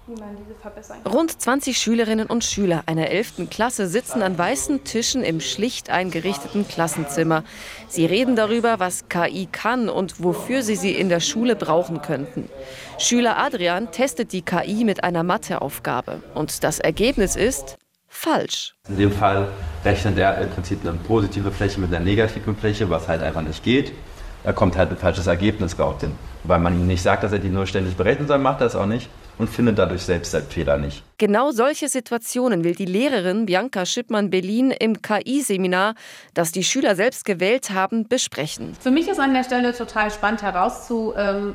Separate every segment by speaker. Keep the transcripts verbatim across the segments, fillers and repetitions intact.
Speaker 1: wie man diese verbessern
Speaker 2: kann. Rund zwanzig Schülerinnen und Schüler einer elften Klasse sitzen an weißen Tischen im schlicht eingerichteten Klassenzimmer. Sie reden darüber, was K I kann und wofür sie sie in der Schule brauchen könnten. Schüler Adrian testet die K I mit einer Matheaufgabe. Und das Ergebnis ist falsch.
Speaker 3: In dem Fall rechnet er im Prinzip eine positive Fläche mit einer negativen Fläche, was halt einfach nicht geht. Da kommt halt ein falsches Ergebnis raus. Weil man ihm nicht sagt, dass er die nur ständig berechnen soll, macht er es auch nicht und findet dadurch selbst den Fehler nicht.
Speaker 2: Genau solche Situationen will die Lehrerin Bianca Schippmann-Belin im K I-Seminar, das die Schüler selbst gewählt haben, besprechen.
Speaker 4: Für mich ist an der Stelle total spannend herauszuhören,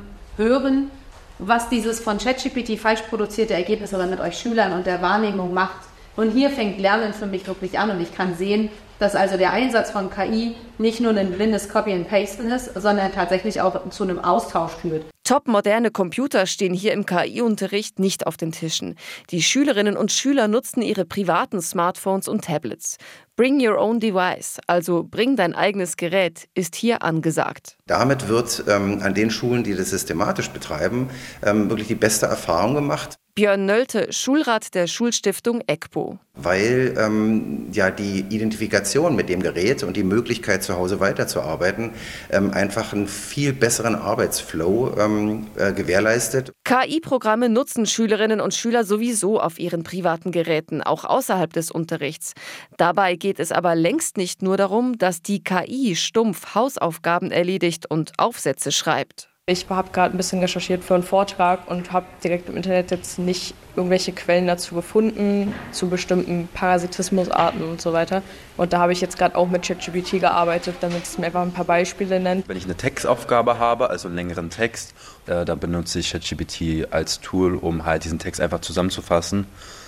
Speaker 4: was dieses von ChatGPT falsch produzierte Ergebnis aber mit euch Schülern und der Wahrnehmung macht. Und hier fängt Lernen für mich wirklich an und ich kann sehen, dass also der Einsatz von K I nicht nur ein blindes Copy and Pasten ist, sondern tatsächlich auch zu einem Austausch führt.
Speaker 2: Top-moderne Computer stehen hier im K I-Unterricht nicht auf den Tischen. Die Schülerinnen und Schüler nutzen ihre privaten Smartphones und Tablets. Bring your own device, also bring dein eigenes Gerät, ist hier angesagt.
Speaker 5: Damit wird ähm, an den Schulen, die das systematisch betreiben, ähm, wirklich die beste Erfahrung gemacht.
Speaker 2: Björn Nölte, Schulrat der Schulstiftung EGPO.
Speaker 5: Weil ähm, ja die Identifikation mit dem Gerät und die Möglichkeit, zu Hause weiterzuarbeiten, ähm, einfach einen viel besseren Arbeitsflow ähm, äh, gewährleistet.
Speaker 2: K I-Programme nutzen Schülerinnen und Schüler sowieso auf ihren privaten Geräten, auch außerhalb des Unterrichts. Dabei geht es aber längst nicht nur darum, dass die K I stumpf Hausaufgaben erledigt und Aufsätze schreibt.
Speaker 1: Ich habe gerade ein bisschen recherchiert für einen Vortrag und habe direkt im Internet jetzt nicht irgendwelche Quellen dazu gefunden, zu bestimmten Parasitismusarten und so weiter. Und da habe ich jetzt gerade auch mit ChatGPT gearbeitet, damit es mir einfach ein paar Beispiele nennt.
Speaker 3: Wenn ich eine Textaufgabe habe, also einen längeren Text, äh, dann benutze ich ChatGPT als Tool, um halt diesen Text einfach zusammenzufassen.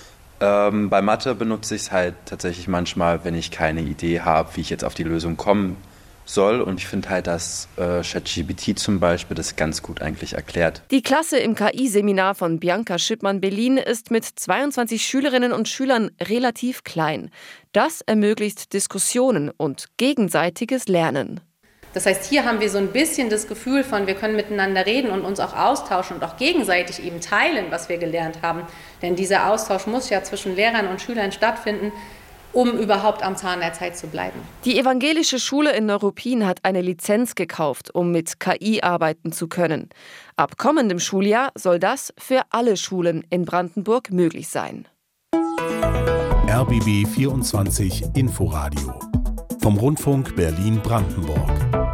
Speaker 3: Ähm, bei Mathe benutze ich es halt tatsächlich manchmal, wenn ich keine Idee habe, wie ich jetzt auf die Lösung komme. soll. Und ich finde halt, dass äh, ChatGPT zum Beispiel das ganz gut eigentlich erklärt.
Speaker 2: Die Klasse im K I-Seminar von Bianca Schippmann-Belin ist mit zweiundzwanzig Schülerinnen und Schülern relativ klein. Das ermöglicht Diskussionen und gegenseitiges Lernen.
Speaker 4: Das heißt, hier haben wir so ein bisschen das Gefühl von, wir können miteinander reden und uns auch austauschen und auch gegenseitig eben teilen, was wir gelernt haben. Denn dieser Austausch muss ja zwischen Lehrern und Schülern stattfinden, um überhaupt am Zahn der Zeit zu bleiben.
Speaker 2: Die evangelische Schule in Neuruppin hat eine Lizenz gekauft, um mit K I arbeiten zu können. Ab kommendem Schuljahr soll das für alle Schulen in Brandenburg möglich sein.
Speaker 6: R B B vierundzwanzig Inforadio vom Rundfunk Berlin-Brandenburg.